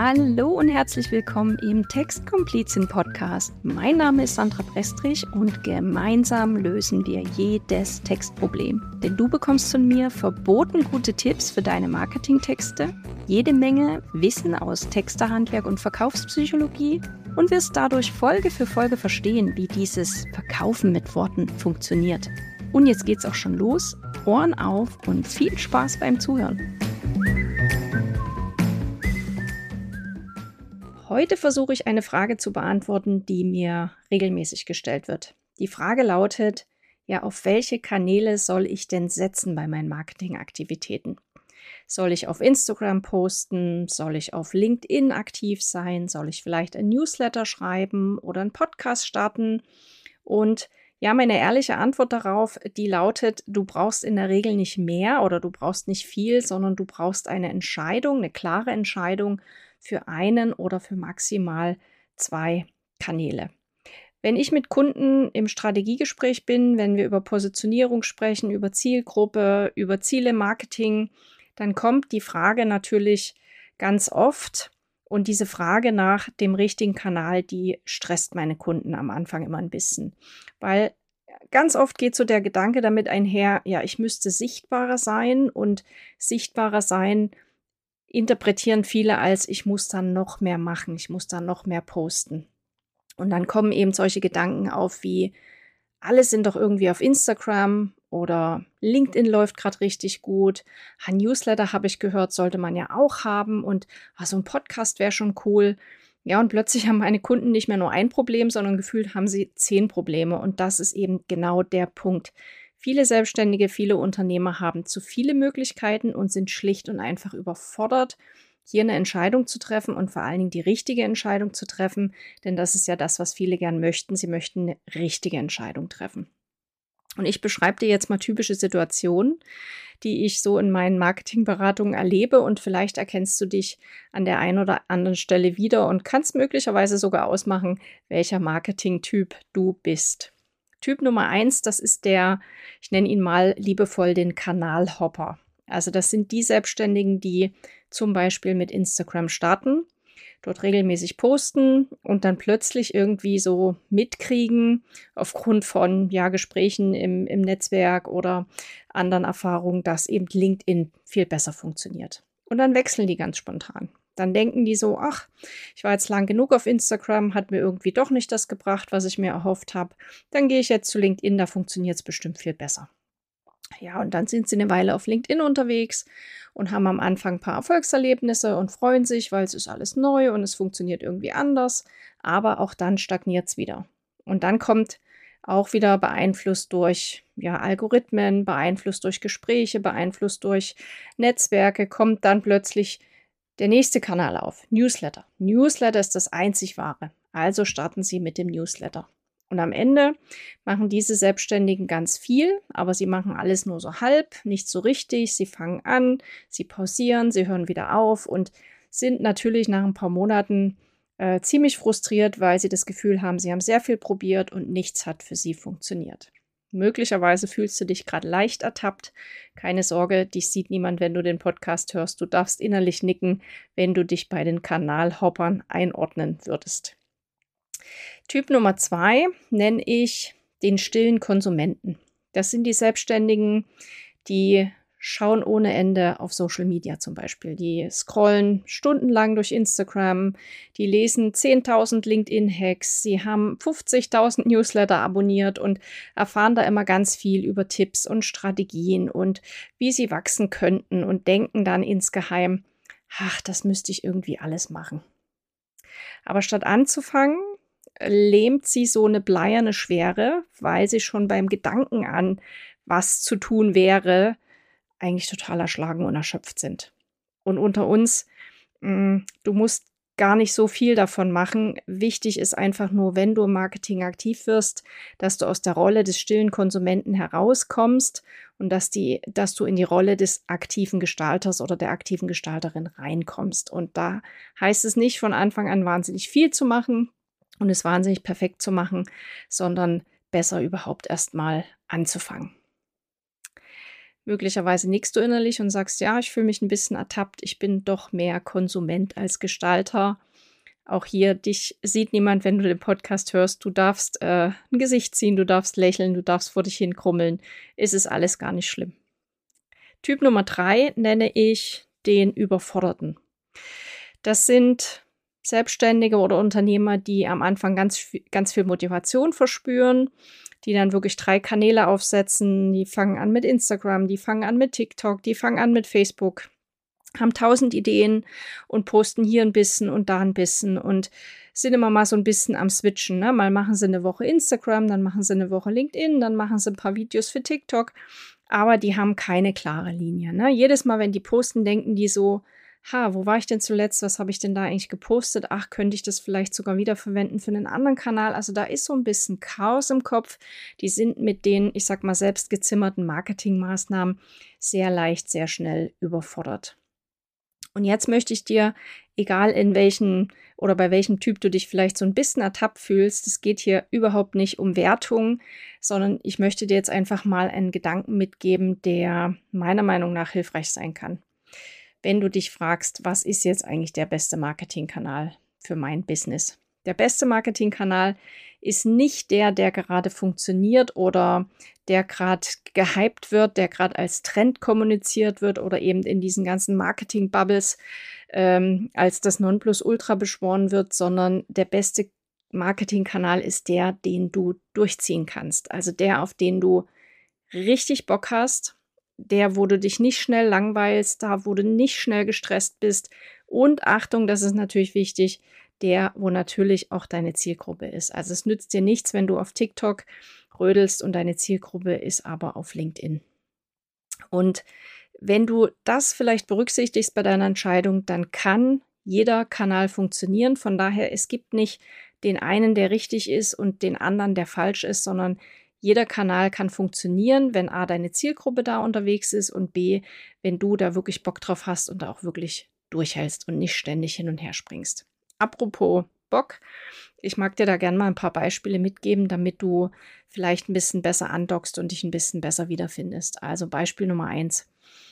Hallo und herzlich willkommen im Textkomplizin Podcast. Mein Name ist Sandra Prestrich und gemeinsam lösen wir jedes Textproblem. Denn du bekommst von mir verboten gute Tipps für deine Marketingtexte, jede Menge Wissen aus Texterhandwerk und Verkaufspsychologie und wirst dadurch Folge für Folge verstehen, wie dieses Verkaufen mit Worten funktioniert. Und jetzt geht's auch schon los. Ohren auf und viel Spaß beim Zuhören. Heute versuche ich eine Frage zu beantworten, die mir regelmäßig gestellt wird. Die Frage lautet, auf welche Kanäle soll ich denn setzen bei meinen Marketingaktivitäten? Soll ich auf Instagram posten? Soll ich auf LinkedIn aktiv sein? Soll ich vielleicht ein Newsletter schreiben oder einen Podcast starten? Und meine ehrliche Antwort darauf, die lautet, du brauchst in der Regel nicht mehr oder du brauchst nicht viel, sondern du brauchst eine Entscheidung, eine klare Entscheidung für einen oder für maximal 2 Kanäle. Wenn ich mit Kunden im Strategiegespräch bin, wenn wir über Positionierung sprechen, über Zielgruppe, über Ziele Marketing, dann kommt die Frage natürlich ganz oft. Und diese Frage nach dem richtigen Kanal, die stresst meine Kunden am Anfang immer ein bisschen. Weil ganz oft geht so der Gedanke damit einher, ich müsste sichtbarer sein und sichtbarer sein interpretieren viele als, ich muss dann noch mehr machen, ich muss dann noch mehr posten. Und dann kommen eben solche Gedanken auf wie, alle sind doch irgendwie auf Instagram oder LinkedIn läuft gerade richtig gut. Ein Newsletter habe ich gehört, sollte man ja auch haben und so ein Podcast wäre schon cool. Ja, und plötzlich haben meine Kunden nicht mehr nur ein Problem, sondern gefühlt haben sie 10 Probleme. Und das ist eben genau der Punkt. Viele Selbstständige, viele Unternehmer haben zu viele Möglichkeiten und sind schlicht und einfach überfordert, hier eine Entscheidung zu treffen und vor allen Dingen die richtige Entscheidung zu treffen, denn das ist ja das, was viele gern möchten. Sie möchten eine richtige Entscheidung treffen. Und ich beschreibe dir jetzt mal typische Situationen, die ich so in meinen Marketingberatungen erlebe und vielleicht erkennst du dich an der einen oder anderen Stelle wieder und kannst möglicherweise sogar ausmachen, welcher Marketingtyp du bist. Typ Nummer 1, das ist ich nenne ihn mal liebevoll den Kanalhopper. Also das sind die Selbstständigen, die zum Beispiel mit Instagram starten, dort regelmäßig posten und dann plötzlich irgendwie so mitkriegen, aufgrund von Gesprächen im Netzwerk oder anderen Erfahrungen, dass eben LinkedIn viel besser funktioniert. Und dann wechseln die ganz spontan. Dann denken die so, ich war jetzt lang genug auf Instagram, hat mir irgendwie doch nicht das gebracht, was ich mir erhofft habe. Dann gehe ich jetzt zu LinkedIn, da funktioniert es bestimmt viel besser. Ja, und dann sind sie eine Weile auf LinkedIn unterwegs und haben am Anfang ein paar Erfolgserlebnisse und freuen sich, weil es ist alles neu und es funktioniert irgendwie anders. Aber auch dann stagniert es wieder. Und dann kommt auch wieder beeinflusst durch Algorithmen, beeinflusst durch Gespräche, beeinflusst durch Netzwerke, kommt dann plötzlich der nächste Kanal auf, Newsletter. Newsletter ist das einzig wahre. Also starten Sie mit dem Newsletter. Und am Ende machen diese Selbstständigen ganz viel, aber sie machen alles nur so halb, nicht so richtig. Sie fangen an, sie pausieren, sie hören wieder auf und sind natürlich nach ein paar Monaten ziemlich frustriert, weil sie das Gefühl haben, sie haben sehr viel probiert und nichts hat für sie funktioniert. Möglicherweise fühlst du dich gerade leicht ertappt. Keine Sorge, dich sieht niemand, wenn du den Podcast hörst. Du darfst innerlich nicken, wenn du dich bei den Kanalhoppern einordnen würdest. Typ Nummer 2 nenne ich den stillen Konsumenten. Das sind die Selbstständigen, die schauen ohne Ende auf Social Media zum Beispiel. Die scrollen stundenlang durch Instagram, die lesen 10.000 LinkedIn-Hacks, sie haben 50.000 Newsletter abonniert und erfahren da immer ganz viel über Tipps und Strategien und wie sie wachsen könnten und denken dann insgeheim, das müsste ich irgendwie alles machen. Aber statt anzufangen, lähmt sie so eine bleierne Schwere, weil sie schon beim Gedanken an, was zu tun wäre, eigentlich total erschlagen und erschöpft sind. Und unter uns, du musst gar nicht so viel davon machen. Wichtig ist einfach nur, wenn du im Marketing aktiv wirst, dass du aus der Rolle des stillen Konsumenten herauskommst und dass du in die Rolle des aktiven Gestalters oder der aktiven Gestalterin reinkommst. Und da heißt es nicht von Anfang an wahnsinnig viel zu machen und es wahnsinnig perfekt zu machen, sondern besser überhaupt erst mal anzufangen. Möglicherweise nickst du innerlich und sagst, ja, ich fühle mich ein bisschen ertappt, ich bin doch mehr Konsument als Gestalter. Auch hier, dich sieht niemand, wenn du den Podcast hörst. Du darfst ein Gesicht ziehen, du darfst lächeln, du darfst vor dich hinkrummeln. Es ist alles gar nicht schlimm. Typ Nummer 3 nenne ich den Überforderten. Das sind Selbstständige oder Unternehmer, die am Anfang ganz viel Motivation verspüren, die dann wirklich 3 Kanäle aufsetzen. Die fangen an mit Instagram, die fangen an mit TikTok, die fangen an mit Facebook, haben 1000 Ideen und posten hier ein bisschen und da ein bisschen und sind immer mal so ein bisschen am Switchen. Ne? Mal machen sie eine Woche Instagram, dann machen sie eine Woche LinkedIn, dann machen sie ein paar Videos für TikTok, aber die haben keine klare Linie. Ne? Jedes Mal, wenn die posten, denken die so, wo war ich denn zuletzt? Was habe ich denn da eigentlich gepostet? Ach, könnte ich das vielleicht sogar wiederverwenden für einen anderen Kanal? Also da ist so ein bisschen Chaos im Kopf. Die sind mit den, ich sag mal, selbst gezimmerten Marketingmaßnahmen sehr leicht, sehr schnell überfordert. Und jetzt möchte ich dir, egal in welchen oder bei welchem Typ du dich vielleicht so ein bisschen ertappt fühlst, es geht hier überhaupt nicht um Wertung, sondern ich möchte dir jetzt einfach mal einen Gedanken mitgeben, der meiner Meinung nach hilfreich sein kann. Wenn du dich fragst, was ist jetzt eigentlich der beste Marketingkanal für mein Business? Der beste Marketingkanal ist nicht der gerade funktioniert oder der gerade gehypt wird, der gerade als Trend kommuniziert wird oder eben in diesen ganzen Marketing-Bubbles als das Nonplusultra beschworen wird, sondern der beste Marketingkanal ist der, den du durchziehen kannst. Also der, auf den du richtig Bock hast, der, wo du dich nicht schnell langweilst, da, wo du nicht schnell gestresst bist und Achtung, das ist natürlich wichtig, der, wo natürlich auch deine Zielgruppe ist. Also es nützt dir nichts, wenn du auf TikTok rödelst und deine Zielgruppe ist aber auf LinkedIn. Und wenn du das vielleicht berücksichtigst bei deiner Entscheidung, dann kann jeder Kanal funktionieren. Von daher, es gibt nicht den einen, der richtig ist und den anderen, der falsch ist, sondern jeder Kanal kann funktionieren, wenn A, deine Zielgruppe da unterwegs ist und B, wenn du da wirklich Bock drauf hast und da auch wirklich durchhältst und nicht ständig hin und her springst. Apropos Bock, ich mag dir da gerne mal ein paar Beispiele mitgeben, damit du vielleicht ein bisschen besser andockst und dich ein bisschen besser wiederfindest. Also Beispiel Nummer 1.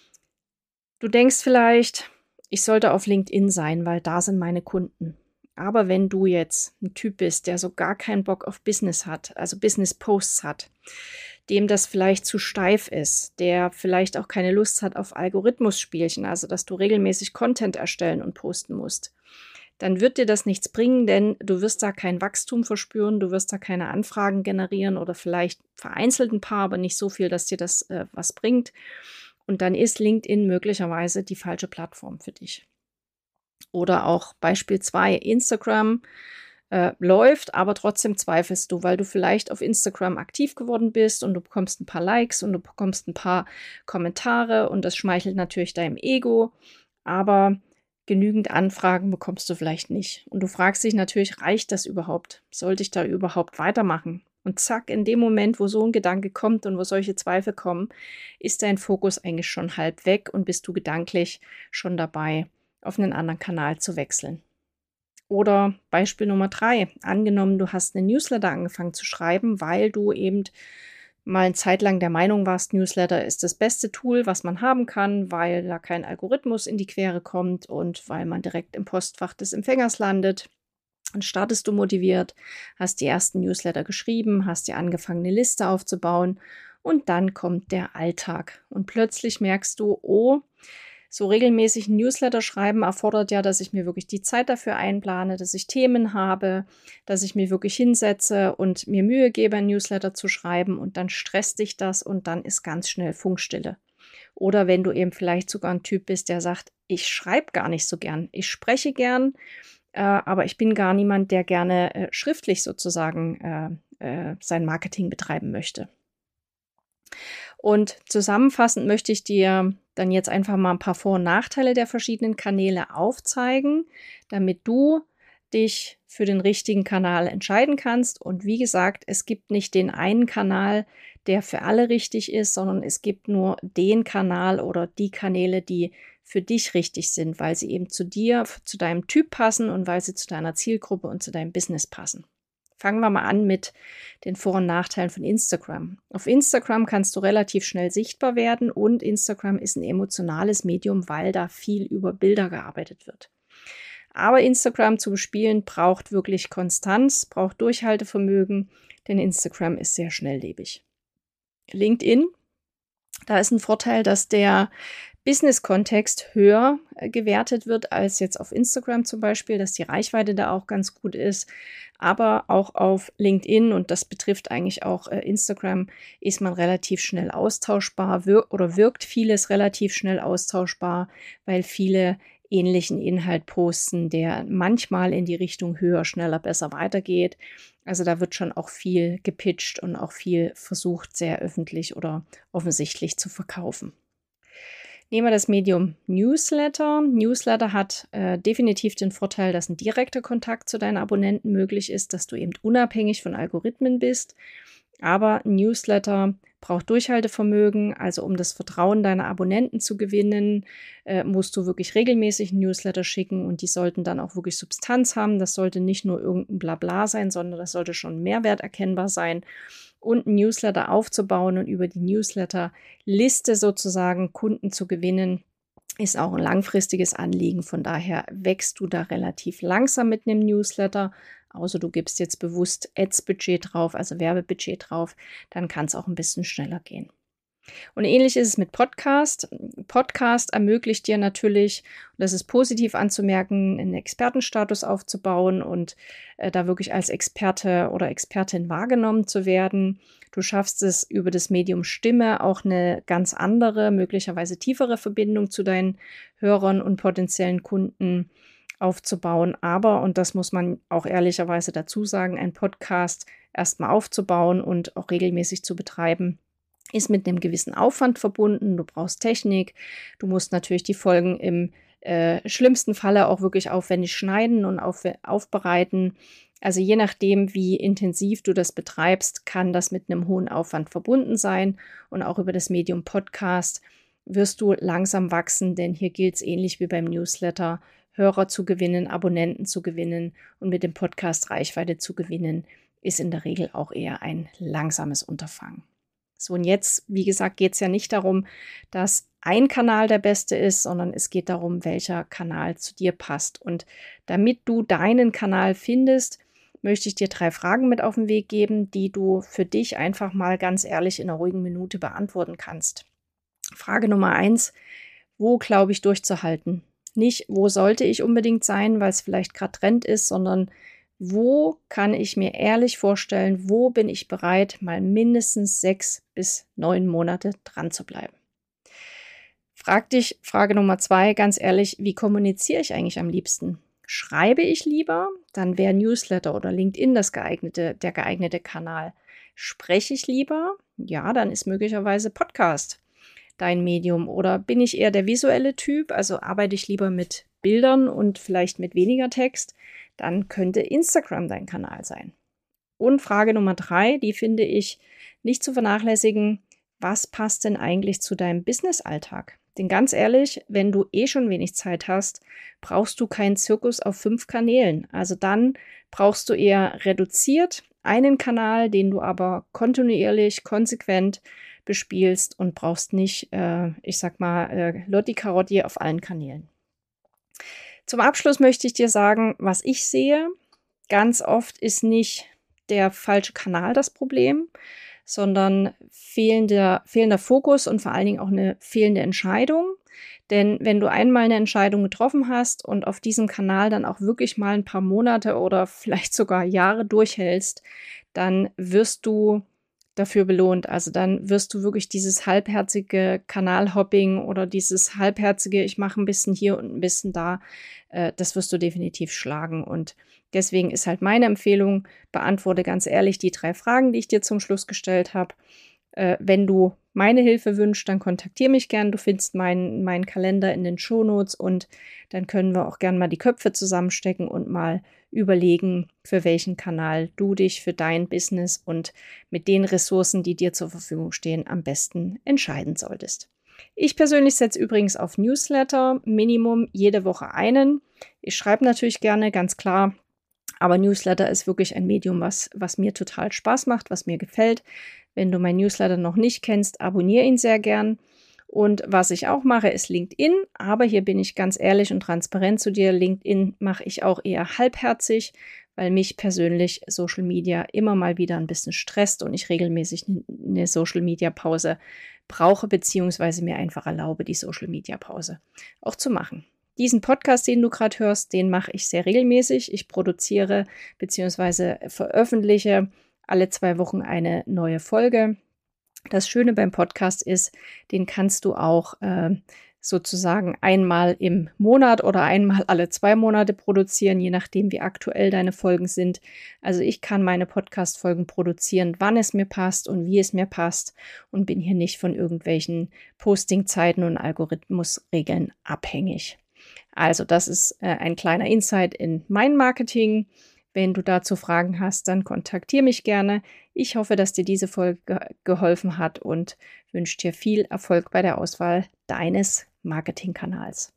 Du denkst vielleicht, ich sollte auf LinkedIn sein, weil da sind meine Kunden. Aber wenn du jetzt ein Typ bist, der so gar keinen Bock auf Business hat, also Business-Posts hat, dem das vielleicht zu steif ist, der vielleicht auch keine Lust hat auf Algorithmus-Spielchen, also dass du regelmäßig Content erstellen und posten musst, dann wird dir das nichts bringen, denn du wirst da kein Wachstum verspüren, du wirst da keine Anfragen generieren oder vielleicht vereinzelt ein paar, aber nicht so viel, dass dir das was bringt. Und dann ist LinkedIn möglicherweise die falsche Plattform für dich. Oder auch Beispiel 2, Instagram läuft, aber trotzdem zweifelst du, weil du vielleicht auf Instagram aktiv geworden bist und du bekommst ein paar Likes und du bekommst ein paar Kommentare und das schmeichelt natürlich deinem Ego, aber genügend Anfragen bekommst du vielleicht nicht. Und du fragst dich natürlich, reicht das überhaupt? Sollte ich da überhaupt weitermachen? Und zack, in dem Moment, wo so ein Gedanke kommt und wo solche Zweifel kommen, ist dein Fokus eigentlich schon halb weg und bist du gedanklich schon dabei, auf einen anderen Kanal zu wechseln. Oder Beispiel Nummer 3. Angenommen, du hast einen Newsletter angefangen zu schreiben, weil du eben mal eine Zeit lang der Meinung warst, Newsletter ist das beste Tool, was man haben kann, weil da kein Algorithmus in die Quere kommt und weil man direkt im Postfach des Empfängers landet. Dann startest du motiviert, hast die ersten Newsletter geschrieben, hast dir angefangen, eine Liste aufzubauen und dann kommt der Alltag. Und plötzlich merkst du, oh, so regelmäßig ein Newsletter schreiben erfordert ja, dass ich mir wirklich die Zeit dafür einplane, dass ich Themen habe, dass ich mir wirklich hinsetze und mir Mühe gebe, ein Newsletter zu schreiben und dann stresst dich das und dann ist ganz schnell Funkstille. Oder wenn du eben vielleicht sogar ein Typ bist, der sagt, ich schreibe gar nicht so gern, ich spreche gern, aber ich bin gar niemand, der gerne schriftlich sozusagen sein Marketing betreiben möchte. Und zusammenfassend möchte ich dir dann jetzt einfach mal ein paar Vor- und Nachteile der verschiedenen Kanäle aufzeigen, damit du dich für den richtigen Kanal entscheiden kannst. Und wie gesagt, es gibt nicht den einen Kanal, der für alle richtig ist, sondern es gibt nur den Kanal oder die Kanäle, die für dich richtig sind, weil sie eben zu dir, zu deinem Typ passen und weil sie zu deiner Zielgruppe und zu deinem Business passen. Fangen wir mal an mit den Vor- und Nachteilen von Instagram. Auf Instagram kannst du relativ schnell sichtbar werden und Instagram ist ein emotionales Medium, weil da viel über Bilder gearbeitet wird. Aber Instagram zu bespielen braucht wirklich Konstanz, braucht Durchhaltevermögen, denn Instagram ist sehr schnelllebig. LinkedIn, da ist ein Vorteil, dass der Business-Kontext höher gewertet wird als jetzt auf Instagram zum Beispiel, dass die Reichweite da auch ganz gut ist. Aber auch auf LinkedIn, und das betrifft eigentlich auch Instagram, ist man relativ schnell austauschbar oder wirkt vieles relativ schnell austauschbar, weil viele ähnlichen Inhalt posten, der manchmal in die Richtung höher, schneller, besser weitergeht. Also da wird schon auch viel gepitcht und auch viel versucht, sehr öffentlich oder offensichtlich zu verkaufen. Nehmen wir das Medium Newsletter. Newsletter hat definitiv den Vorteil, dass ein direkter Kontakt zu deinen Abonnenten möglich ist, dass du eben unabhängig von Algorithmen bist. Aber Newsletter braucht Durchhaltevermögen. Also um das Vertrauen deiner Abonnenten zu gewinnen, musst du wirklich regelmäßig Newsletter schicken und die sollten dann auch wirklich Substanz haben. Das sollte nicht nur irgendein Blabla sein, sondern das sollte schon Mehrwert erkennbar sein. Und ein Newsletter aufzubauen und über die Newsletter-Liste sozusagen Kunden zu gewinnen, ist auch ein langfristiges Anliegen. Von daher wächst du da relativ langsam mit einem Newsletter. Außer du gibst jetzt bewusst Ads-Budget drauf, also Werbebudget drauf, dann kann es auch ein bisschen schneller gehen. Und ähnlich ist es mit Podcast. Podcast ermöglicht dir natürlich, und das ist positiv anzumerken, einen Expertenstatus aufzubauen und da wirklich als Experte oder Expertin wahrgenommen zu werden. Du schaffst es über das Medium Stimme auch eine ganz andere, möglicherweise tiefere Verbindung zu deinen Hörern und potenziellen Kunden aufzubauen. Aber, und das muss man auch ehrlicherweise dazu sagen, ein Podcast erstmal aufzubauen und auch regelmäßig zu betreiben, ist mit einem gewissen Aufwand verbunden. Du brauchst Technik. Du musst natürlich die Folgen im schlimmsten Falle auch wirklich aufwendig schneiden und aufbereiten. Also je nachdem, wie intensiv du das betreibst, kann das mit einem hohen Aufwand verbunden sein. Und auch über das Medium Podcast wirst du langsam wachsen, denn hier gilt es ähnlich wie beim Newsletter, Hörer zu gewinnen, Abonnenten zu gewinnen und mit dem Podcast Reichweite zu gewinnen, ist in der Regel auch eher ein langsames Unterfangen. So, und jetzt, wie gesagt, geht es ja nicht darum, dass ein Kanal der beste ist, sondern es geht darum, welcher Kanal zu dir passt. Und damit du deinen Kanal findest, möchte ich dir 3 Fragen mit auf den Weg geben, die du für dich einfach mal ganz ehrlich in einer ruhigen Minute beantworten kannst. Frage Nummer 1, wo glaube ich durchzuhalten? Nicht, wo sollte ich unbedingt sein, weil es vielleicht gerade Trend ist, sondern wo kann ich mir ehrlich vorstellen, wo bin ich bereit, mal mindestens 6 bis 9 Monate dran zu bleiben? Frag dich, Frage Nummer 2, ganz ehrlich, wie kommuniziere ich eigentlich am liebsten? Schreibe ich lieber? Dann wäre Newsletter oder LinkedIn der geeignete Kanal. Spreche ich lieber? Ja, dann ist möglicherweise Podcast dein Medium. Oder bin ich eher der visuelle Typ, also arbeite ich lieber mit Bildern und vielleicht mit weniger Text, dann könnte Instagram dein Kanal sein. Und Frage Nummer 3, die finde ich nicht zu vernachlässigen, was passt denn eigentlich zu deinem Business-Alltag? Denn ganz ehrlich, wenn du schon wenig Zeit hast, brauchst du keinen Zirkus auf 5 Kanälen. Also dann brauchst du eher reduziert einen Kanal, den du aber kontinuierlich, konsequent bespielst und brauchst nicht, Lotti Carotti auf allen Kanälen. Zum Abschluss möchte ich dir sagen, was ich sehe. Ganz oft ist nicht der falsche Kanal das Problem, sondern fehlender Fokus und vor allen Dingen auch eine fehlende Entscheidung. Denn wenn du einmal eine Entscheidung getroffen hast und auf diesem Kanal dann auch wirklich mal ein paar Monate oder vielleicht sogar Jahre durchhältst, dann wirst du dafür belohnt. Also dann wirst du wirklich dieses halbherzige Kanalhopping oder dieses halbherzige, ich mache ein bisschen hier und ein bisschen da, das wirst du definitiv schlagen. Und deswegen ist halt meine Empfehlung, beantworte ganz ehrlich die 3 Fragen, die ich dir zum Schluss gestellt habe. Wenn du meine Hilfe wünschst, dann kontaktiere mich gern. Du findest meinen Kalender in den Shownotes und dann können wir auch gern mal die Köpfe zusammenstecken und mal überlegen, für welchen Kanal du dich für dein Business und mit den Ressourcen, die dir zur Verfügung stehen, am besten entscheiden solltest. Ich persönlich setze übrigens auf Newsletter, Minimum jede Woche einen. Ich schreibe natürlich gerne, ganz klar, Aber Newsletter ist wirklich ein Medium, was mir total Spaß macht, was mir gefällt. Wenn du mein Newsletter noch nicht kennst, abonniere ihn sehr gern. Und was ich auch mache, ist LinkedIn. Aber hier bin ich ganz ehrlich und transparent zu dir. LinkedIn mache ich auch eher halbherzig, weil mich persönlich Social Media immer mal wieder ein bisschen stresst und ich regelmäßig eine Social Media Pause brauche, beziehungsweise mir einfach erlaube, die Social Media Pause auch zu machen. Diesen Podcast, den du gerade hörst, den mache ich sehr regelmäßig. Ich produziere bzw. veröffentliche alle 2 Wochen eine neue Folge. Das Schöne beim Podcast ist, den kannst du auch sozusagen einmal im Monat oder einmal alle 2 Monate produzieren, je nachdem, wie aktuell deine Folgen sind. Also ich kann meine Podcast-Folgen produzieren, wann es mir passt und wie es mir passt und bin hier nicht von irgendwelchen Postingzeiten und Algorithmusregeln abhängig. Also das ist ein kleiner Insight in mein Marketing. Wenn du dazu Fragen hast, dann kontaktiere mich gerne. Ich hoffe, dass dir diese Folge geholfen hat und wünsche dir viel Erfolg bei der Auswahl deines Marketingkanals.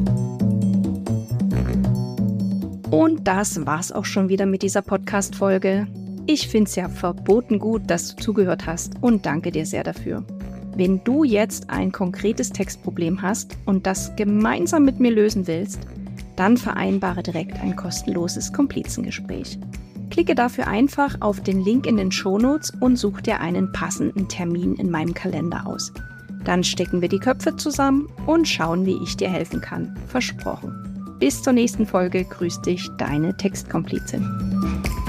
Und das war's auch schon wieder mit dieser Podcast-Folge. Ich finde es ja verboten gut, dass du zugehört hast und danke dir sehr dafür. Wenn du jetzt ein konkretes Textproblem hast und das gemeinsam mit mir lösen willst, dann vereinbare direkt ein kostenloses Komplizengespräch. Klicke dafür einfach auf den Link in den Shownotes und such dir einen passenden Termin in meinem Kalender aus. Dann stecken wir die Köpfe zusammen und schauen, wie ich dir helfen kann. Versprochen. Bis zur nächsten Folge. Grüß dich, deine Textkomplizin.